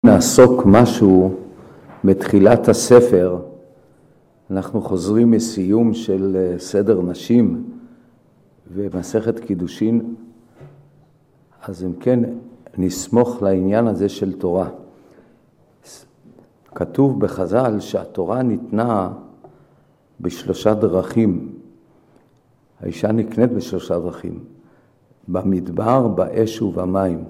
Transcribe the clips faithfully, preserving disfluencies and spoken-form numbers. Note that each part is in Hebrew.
נעסוק משהו מתחילת הספר. אנחנו חוזרים מסיום של סדר נשים ומסכת קידושין, אז אם כן נסמוך לעניין הזה של תורה. כתוב בחז"ל שהתורה ניתנה בשלושה דרכים. האישה נקנית בשלושה דרכים: במדבר, באש ובמים.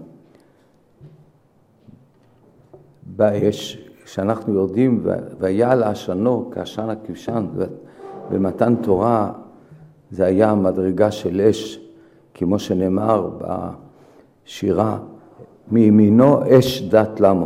באש, כשאנחנו יודעים, ויעל עשנו כעשן הכבשן, במתן תורה זה היה המדרגה של אש, כמו שנאמר בשירה, מימינו אש דת למו.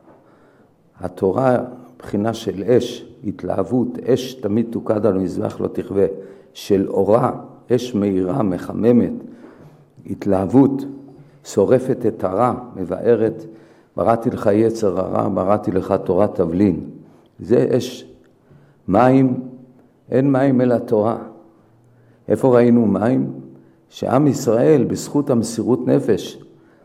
התורה בחינה של אש, התלהבות, אש תמיד תוקד על המזבח לא תכבה, של אורה, אש מהירה, מחממת, התלהבות, שורפת את הרע, מבארת, בראתי לך יצר הרע, בראתי לך תורת תבלין. זה אש. מים, אין מים אלא תורה. איפה ראינו מים? שעם ישראל בזכות המסירות נפש.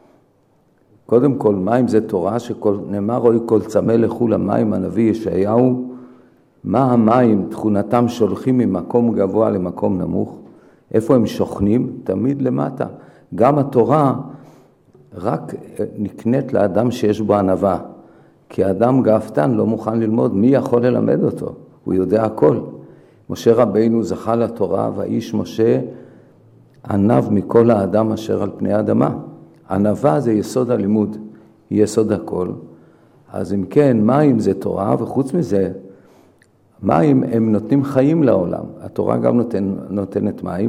קודם כל מים זה תורה, שנאמר רואי כל צמא לכו למים, הנביא ישעיהו. מה המים? תכונתם שולחים ממקום גבוה למקום נמוך. איפה הם שוכנים? תמיד למטה. גם התורה רק נקנית לאדם שיש בו ענווה, כי אדם גאוותן לא מוכן ללמוד. מי יכול ללמד אותו? הוא יודע הכל. משה רבינו זכה לתורה, והאיש משה ענב מכל האדם אשר על פני האדמה. ענווה זה יסוד הלימוד, היא יסוד הכל. אז אם כן, מים זה תורה, וחוץ מזה, מים הם נותנים חיים לעולם. התורה גם נותן, נותנת מים.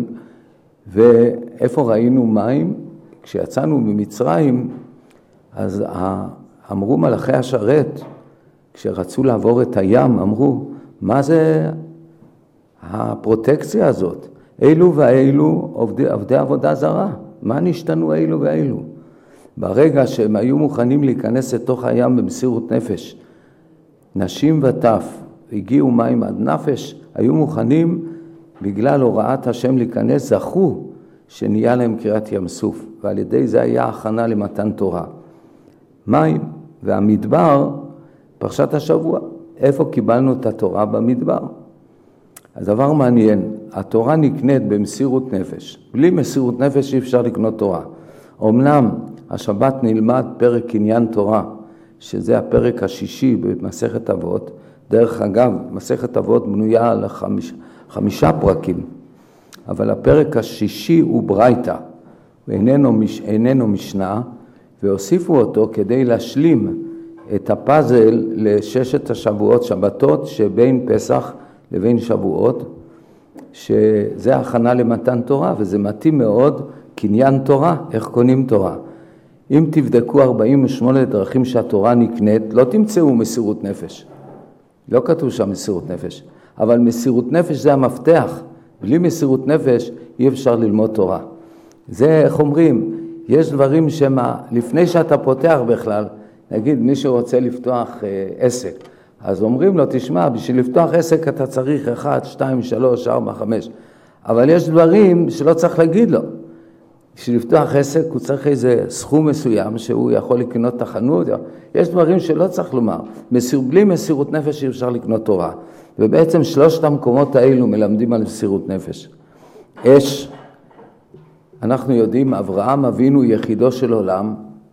ואיפה ראינו מים? כשיצאנו ממצרים, אז אמרו מלאכי השרת, כשרצו לעבור את הים, אמרו, מה זה הפרוטקציה הזאת? אילו ואילו עובדי, עובדי עבודה זרה. מה נשתנו אילו ואילו? ברגע שהם היו מוכנים להיכנס לתוך הים במסירות נפש, נשים וטף, הגיעו מים עד נפש, היו מוכנים בגלל הוראת השם להיכנס, זכו שנהיה להם קריאת ים סוף, ועל ידי זה היה הכנה למתן תורה. מים והמדבר, פרשת השבוע, איפה קיבלנו את התורה? במדבר. הדבר מעניין, התורה נקנית במסירות נפש. בלי מסירות נפש אי אפשר לקנות תורה. אמנם השבת נלמד פרק עניין תורה, שזה הפרק השישי במסכת אבות. דרך אגב, מסכת אבות בנויה על חמיש, חמישה פרקים. אבל הפרק השישי הוא ברייתא, ואיננו מש, איננו משנה, והוסיפו אותו כדי להשלים את הפאזל לששת השבועות, שבתות שבין פסח לבין שבועות, שזה הכנה למתן תורה, וזה מתאים מאוד קניין תורה, איך קונים תורה. אם תבדקו ארבעים ושמונה דרכים שהתורה נקנית, לא תמצאו מסירות נפש. לא כתוב שם מסירות נפש, אבל מסירות נפש זה המפתח. בלי מסירות נפש אי אפשר ללמוד תורה. זה, איך אומרים, יש דברים שמה, לפני שאתה פותח בכלל, נגיד מי שרוצה לפתוח אה, עסק, אז אומרים לו, תשמע, בשביל לפתוח עסק אתה צריך אחד, שתיים, שלוש, ארבע, חמש. אבל יש דברים שלא צריך להגיד לו. בשביל לפתוח עסק הוא צריך איזה סכום מסוים שהוא יכול לקנות את החנות. יש דברים שלא צריך לומר. מסיר, בלי מסירות נפש אי אפשר לקנות תורה. ובעצם שלושת המקומות האלו מלמדים על מסירות נפש. אש, אנחנו יודעים, אברהם אבינו יחידו של עולם,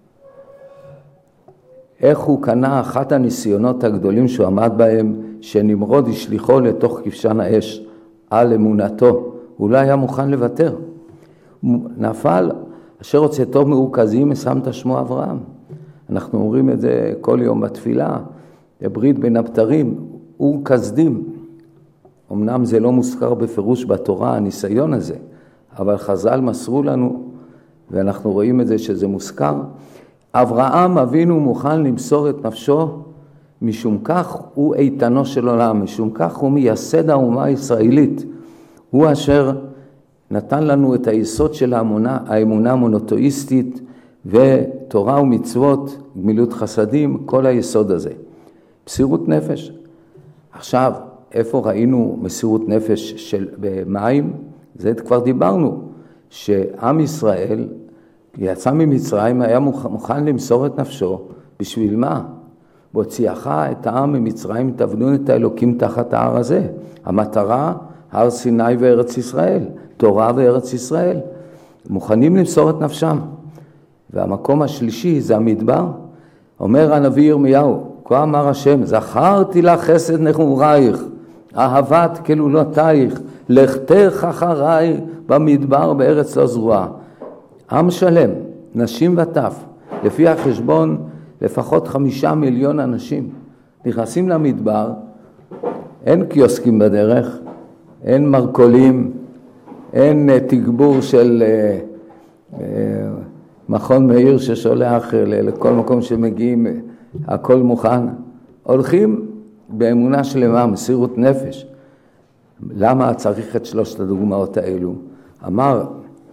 איך הוא קנה אחת הניסיונות הגדולים שהוא עמד בהם, שנמרוד ישליחו לתוך כבשן האש, על אמונתו. הוא לא היה מוכן לוותר. נפל, אשר רוצה טוב מרוכזים, שמת שמו אברהם. אנחנו אומרים את זה כל יום בתפילה, ברית בין הבתרים, הוא כסדים. אמנם זה לא מוזכר בפירוש בתורה, הניסיון הזה, אבל חז"ל מסרו לנו, ואנחנו רואים את זה שזה מוזכר. אברהם אבינו מוכן למסור את נפשו, משום כך הוא איתנו של עולם, משום כך הוא מייסד האומה הישראלית. הוא אשר נתן לנו את היסוד של האמונה, האמונה המונותאיסטית, ותורה ומצוות, גמילות חסדים, כל היסוד הזה. מסירות נפש. עכשיו, איפה ראינו מסירות נפש של במים? זה כבר דיברנו, שעם ישראל יצא ממצרים, היה מוכן למסור את נפשו, בשביל מה? בהוציאך את העם ממצרים תבנו את האלוקים תחת ההר הזה. המטרה, הר סיני וארץ ישראל, תורה וארץ ישראל. מוכנים למסור את נפשם. והמקום השלישי זה המדבר. אומר הנביא ירמיהו, כה אמר השם, זכרתי לך חסד נחורייך, אהבת כלולותייך, לכתך אחריי במדבר בארץ לא זרועה. עם שלם, נשים וטף, לפי החשבון לפחות חמישה מיליון אנשים, נכנסים למדבר, אין קיוסקים בדרך, אין מרקולים, אין תגבור של אה, אה, מכון מאיר ששולח לכל מקום שמגיעים, הכל מוכן. הולכים באמונה שלמה, מסירות נפש. למה צריך את שלושת הדוגמאות האלו? אמר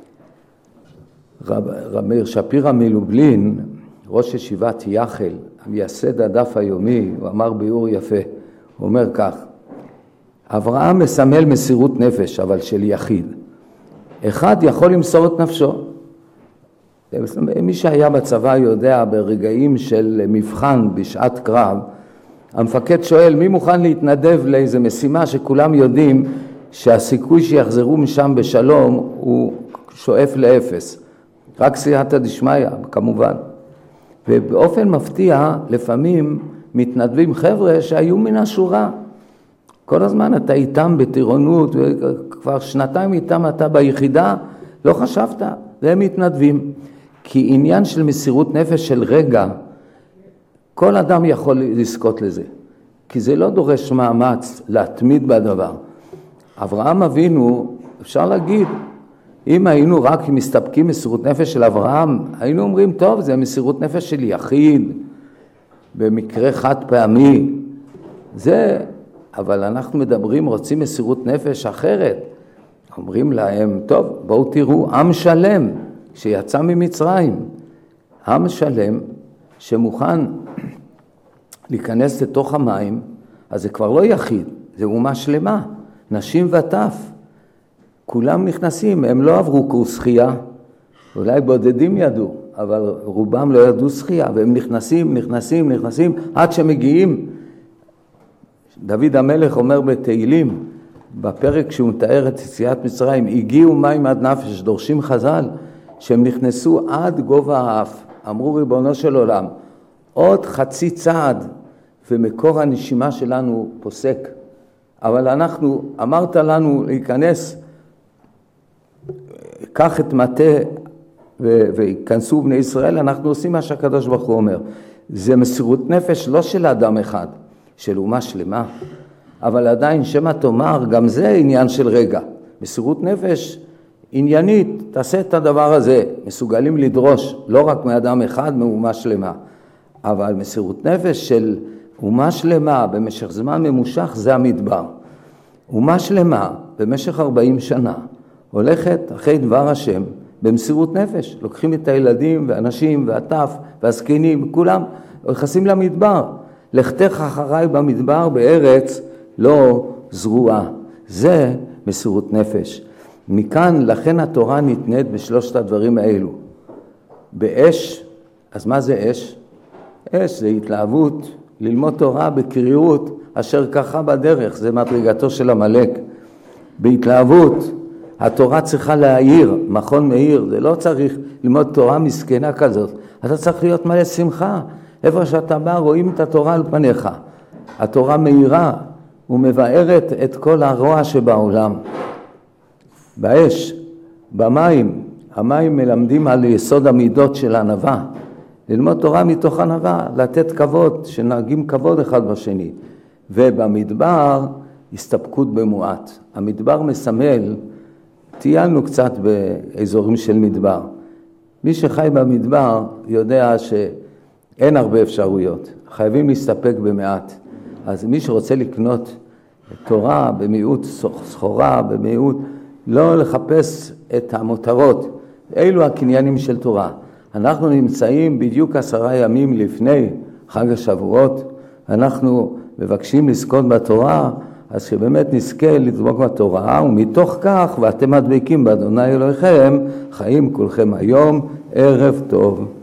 רב, רב מאיר שפירא מלובלין, ראש ישיבת יחל, מייסד הדף היומי, הוא אמר ביאור יפה, הוא אומר כך, אברהם מסמל מסירות נפש, אבל של יחיד. אחד יכול למסור את נפשו. מי שהיה בצבא יודע ברגעים של מבחן בשעת קרב, המפקד שואל מי מוכן להתנדב לאיזו משימה שכולם יודעים שהסיכוי שיחזרו משם בשלום הוא שואף לאפס. רק סייעתא דשמיא כמובן. ובאופן מפתיע לפעמים מתנדבים חבר'ה שהיו מן השורה. כל הזמן אתה איתם בטירונות, וכבר שנתיים איתם אתה ביחידה, לא חשבת, והם מתנדבים. כי עניין של מסירות נפש של רגע, כל אדם יכול לזכות לזה. כי זה לא דורש מאמץ להתמיד בדבר. אברהם אבינו, אפשר להגיד, אם היינו רק מסתפקים מסירות נפש של אברהם, היינו אומרים, טוב, זה מסירות נפש של יחיד, במקרה חד פעמי. זה, אבל אנחנו מדברים, רוצים מסירות נפש אחרת. אומרים להם, טוב, בואו תראו, עם שלם שיצא ממצרים. עם שלם שמוכן להיכנס לתוך המים, אז זה כבר לא יחיד, זה אומה שלמה, נשים וטף. כולם נכנסים, הם לא עברו קורס שחייה, אולי בודדים ידעו, אבל רובם לא ידעו שחייה, והם נכנסים, נכנסים, נכנסים, עד שמגיעים. דוד המלך אומר בתהילים, בפרק שהוא מתאר את יציאת מצרים, הגיעו מים עד נפש, דורשים חז"ל, שהם נכנסו עד גובה האף. אמרו ריבונו של עולם, עוד חצי צעד, ומקור הנשימה שלנו פוסק. אבל אנחנו, אמרת לנו להיכנס, קח את מטה ויכנסו בני ישראל, אנחנו עושים מה שהקדוש ברוך הוא אומר. זה מסירות נפש לא של אדם אחד, של אומה שלמה, אבל עדיין שמה תאמר, גם זה עניין של רגע. מסירות נפש עניינית, תעשה את הדבר הזה, מסוגלים לדרוש, לא רק מאדם אחד, מאומה שלמה. אבל מסירות נפש של אומה שלמה במשך זמן ממושך זה המדבר. אומה שלמה במשך ארבעים שנה הולכת אחרי דבר השם במסירות נפש. לוקחים את הילדים והאנשים והטף והזקנים, כולם נכנסים למדבר. לכתך אחריי במדבר בארץ לא זרועה. זה מסירות נפש. מכאן לכן התורה ניתנת בשלושת הדברים האלו. באש, אז מה זה אש? אש זה התלהבות, ללמוד תורה בקריאות אשר ככה בדרך, זה מדרגתו של המלאק. בהתלהבות, התורה צריכה להאיר, מכון מאיר, זה לא צריך ללמוד תורה מסכנה כזאת. אתה צריך להיות מלא שמחה, איפה שאתה בא רואים את התורה על פניך. התורה מאירה ומבארת את כל הרוע שבעולם. באש, במים, המים מלמדים על יסוד המידות של ענווה. ללמוד תורה מתוך ענווה, לתת כבוד, שנהגים כבוד אחד בשני. ובמדבר, הסתפקות במועט. המדבר מסמל, טיילנו קצת באזורים של מדבר. מי שחי במדבר יודע שאין הרבה אפשרויות. חייבים להסתפק במעט. אז מי שרוצה לקנות תורה במיעוט, סחורה במיעוט, לא לחפש את המותרות. אלו הקניינים של תורה. אנחנו נמצאים בדיוק עשרה ימים לפני חג השבועות. אנחנו מבקשים לזכות בתורה, אז שבאמת נזכה לדבוק בתורה, ומתוך כך, ואתם מדבקים באדוני אלוהיכם, חיים כולכם היום, ערב טוב.